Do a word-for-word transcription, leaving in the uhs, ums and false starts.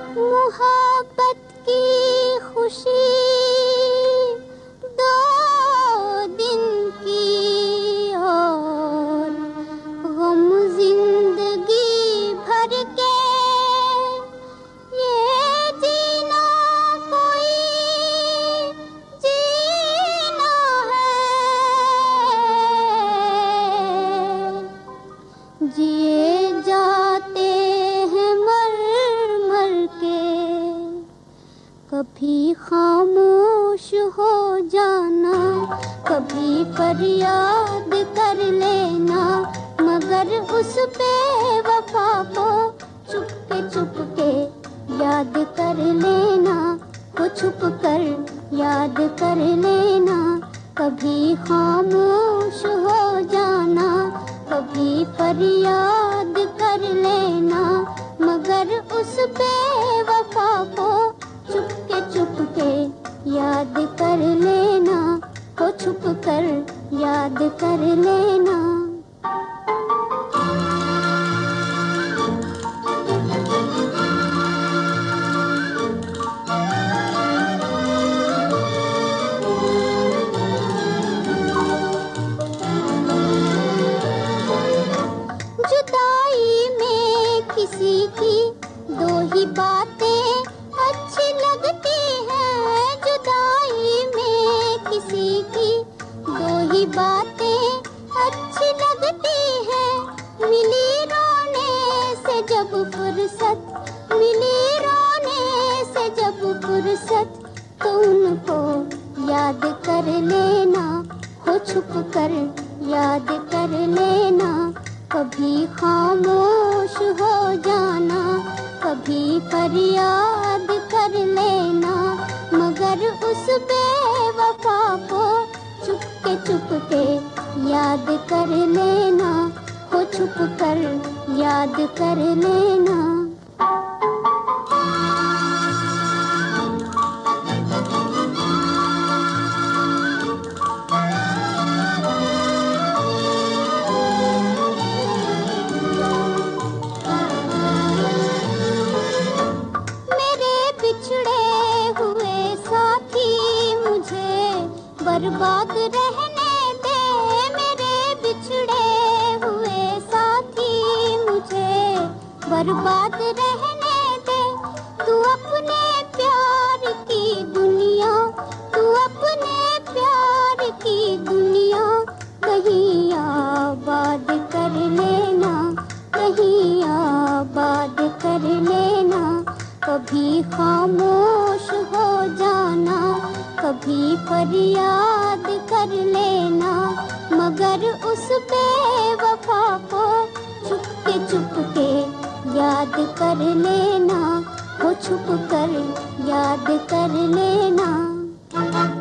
मोहब्बत की खुशी दो दिन की और गम जिंदगी भर के, ये जीना कोई जीना है, जिए जाते हैं मर मर के, कभी खामोश हो जाना, कभी फरियाद कर लेना, मगर उस बेवफा को चुपके चुपके याद कर लेना, वो छुप कर याद कर लेना, कभी खामोश हो जाना, कभी फरियाद कर लेना, मगर उस बेवफा को चुपके चुपके याद कर लेना, वो छुप कर याद कर लेना। जुदाई में किसी की दो ही बातें अच्छी लगती हैं, जुदाई में किसी की दो ही बातें अच्छी लगती हैं, मिली रोने से जब फुर्सत, मिली रोने से जब फुर्सत, तो उनको याद कर लेना, हो छुप कर याद कर लेना, कभी खामोश हो जाना, कभी फरियाद कर लेना, मगर उस बेवफा को चुपके चुपके याद कर लेना, हो छुप कर याद कर लेना। बर्बाद रहने दे मेरे बिछड़े हुए साथी, मुझे बर्बाद रहने दे, तू अपने प्यार की दुनिया, तू अपने प्यार की दुनिया कहीं आबाद कर लेना, कहीं आबाद कर लेना, कभी खामोश हो जाना, कभी फरियाद कर लेना, मगर उस बेवफा को चुपके चुपके याद कर लेना, वो छुप कर याद कर लेना।